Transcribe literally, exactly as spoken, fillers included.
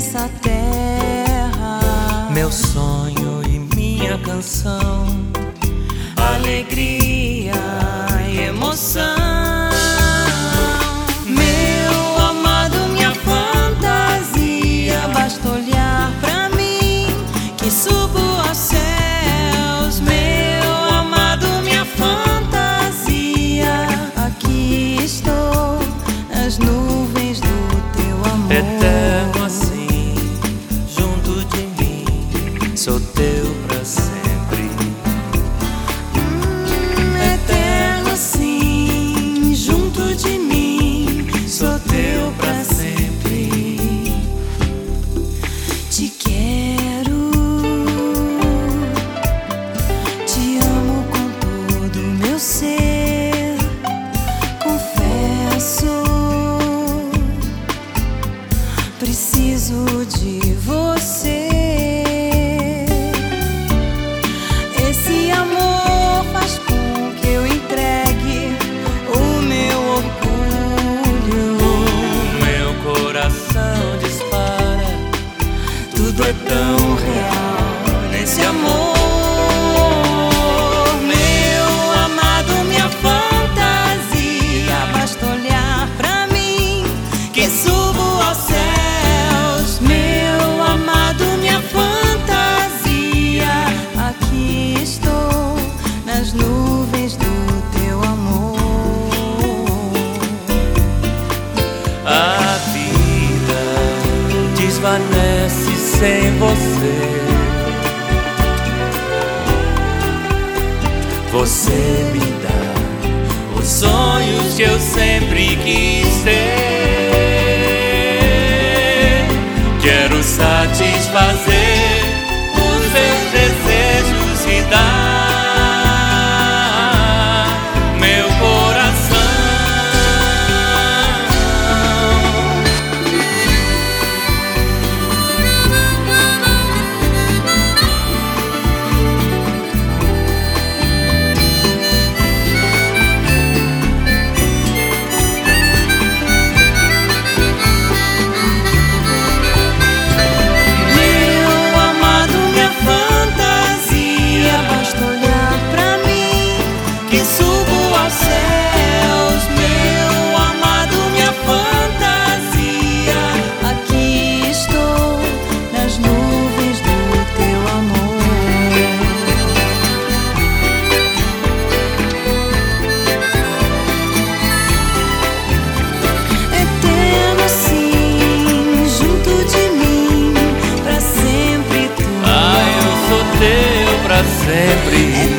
nessa terra. Meu sonho e minha canção, alegria e emoção. Meu amado, minha fantasia, basta olhar pra mim que subo aos céus. Meu amado, minha fantasia, aqui estou nas nuvens do teu amor. eterno assim, junto de mim, sou teu pra sempre. Eterno assim, junto de mim, sou teu pra sempre. Te quero, te amo com todo o meu ser. Confesso, preciso de você. Esse amor faz com que eu entregue o meu orgulho. O meu coração dispara, Tudo é tão real nesse amor. Meu amado, minha fantasia, basta olhar pra mim que subo aos céus. Meu amado, minha fantasia, aqui estou nas nuvens do teu amor. a vida desvanece sem você. Você me dá os sonhos que eu sempre quis ter. Quero satisfazer os meus desejos e dar meu coração. Meu amado, minha fantasia, basta olhar pra mim que subo aos céus. Meu amado, minha fantasia, aqui estou nas nuvens do teu amor. Eterno assim, junto de mim, pra sempre tu. Ah, eu sou teu pra sempre.